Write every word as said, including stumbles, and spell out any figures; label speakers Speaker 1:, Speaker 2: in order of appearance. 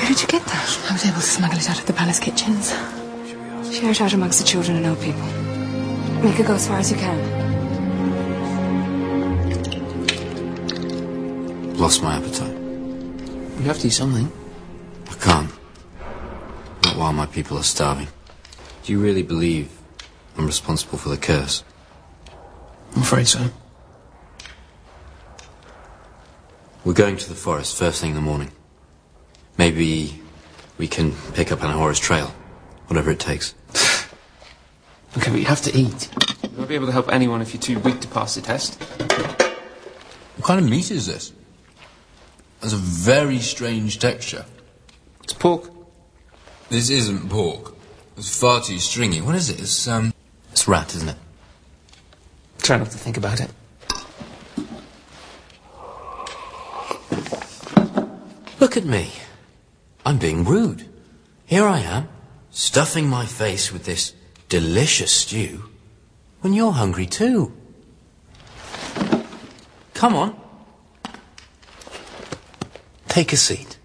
Speaker 1: Where'd you get that?
Speaker 2: I was able to smuggle it out of the palace kitchens.
Speaker 1: Share it out amongst the children and old people. Make it go as far as you can.
Speaker 3: Lost my appetite.
Speaker 4: You have to eat something.
Speaker 3: I can't. Not while my people are starving. Do you really believe I'm responsible for the curse?
Speaker 4: I'm afraid so.
Speaker 3: We're going to the forest first thing in the morning. Maybe we can pick up Anahora's trail. Whatever it takes.
Speaker 4: Okay, but you have to eat. You won't be able to help anyone if you're too weak to pass the test.
Speaker 5: What kind of meat is this? Has a very strange texture.
Speaker 4: It's pork.
Speaker 5: This isn't pork. It's far too stringy. What is it? It's, um...
Speaker 3: It's rat, isn't it?
Speaker 4: Try not to think about it.
Speaker 3: Look at me. I'm being rude. Here I am, stuffing my face with this delicious stew, when you're hungry too. Come on. Take a seat.